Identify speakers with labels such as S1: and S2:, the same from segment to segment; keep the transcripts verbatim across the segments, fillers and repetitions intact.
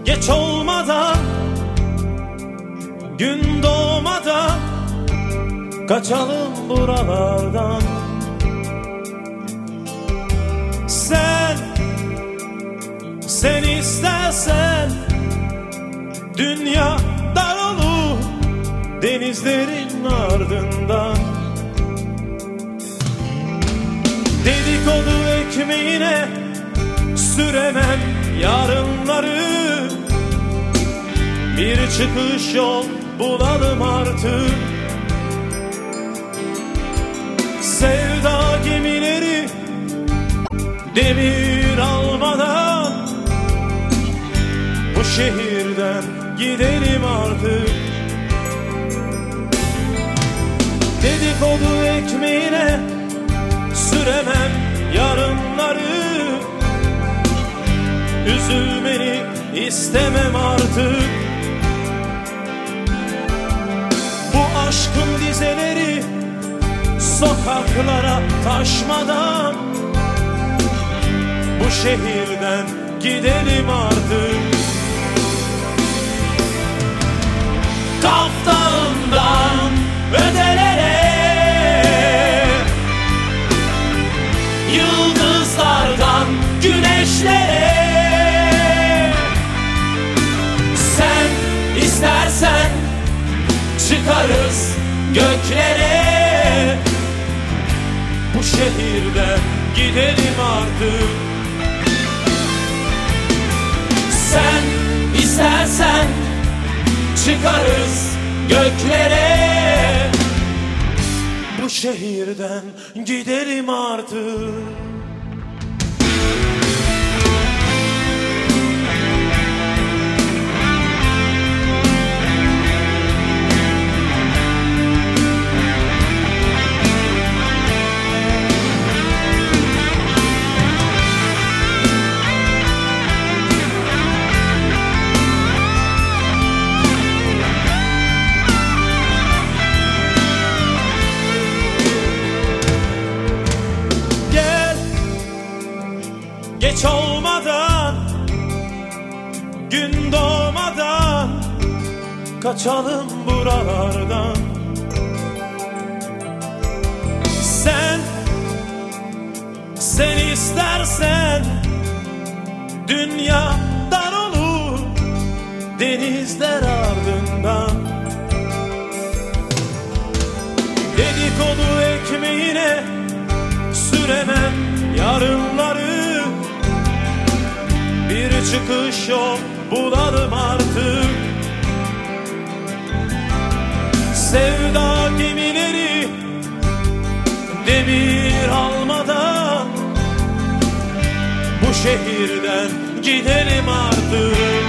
S1: Geç olmadan, gün doğmadan kaçalım buralardan. Sen, sen istersen dünya dar olur denizlerin ardından. Dedikodu ekmeğine süremem yarınları. Bir çıkış yol bulalım artık. Sevda gemileri demir almadan bu şehirden gidelim artık. Dedikodu ekmeğine süremem yarınları. Üzülmeni istemem artık. Bu aşkın dizeleri sokaklara taşmadan bu şehirden gidelim artık. Kaf Dağı'ndan ötelere, yıldızlardan güneşlere. Sen istersen çıkarız göklere. Bu şehirden gidelim artık. Sen istersen çıkarız göklere. Bu şehirden gidelim artık. Geç olmadan, gün doğmadan kaçalım buralardan. Sen, sen istersen dünya dar olur denizler ardından. Dedikodu ekmeğine süremem yarınları. Bir çıkış yol bulalım artık. Sevda gemileri demir almadan bu şehirden gidelim artık.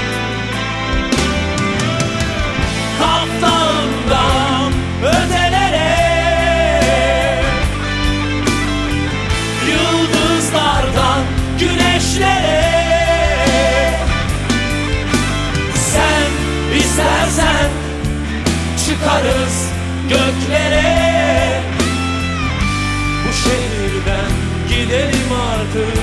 S1: Kaf Dağı'ndan ötelere, yıldızlardan güneşlere. Sen istersen çıkarız göklere. Bu şehirden gidelim artık.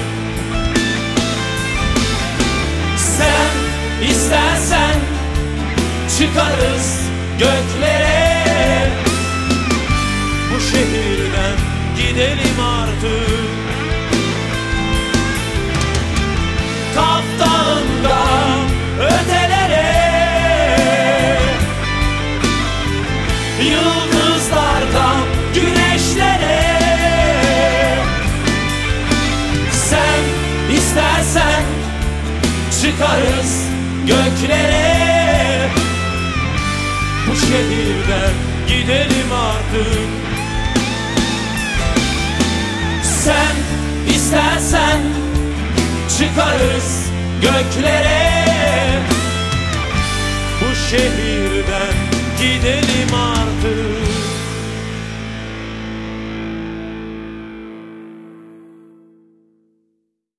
S1: Sen istersen çıkarız göklere. Bu şehirden gidelim artık. Kaf Dağı'ndan ötelere, yıldızlardan güneşlere. Sen istersen çıkarız göklere. Bu şehirden gidelim artık. Sen istersen çıkarız göklere. Bu şehirden gidelim artık.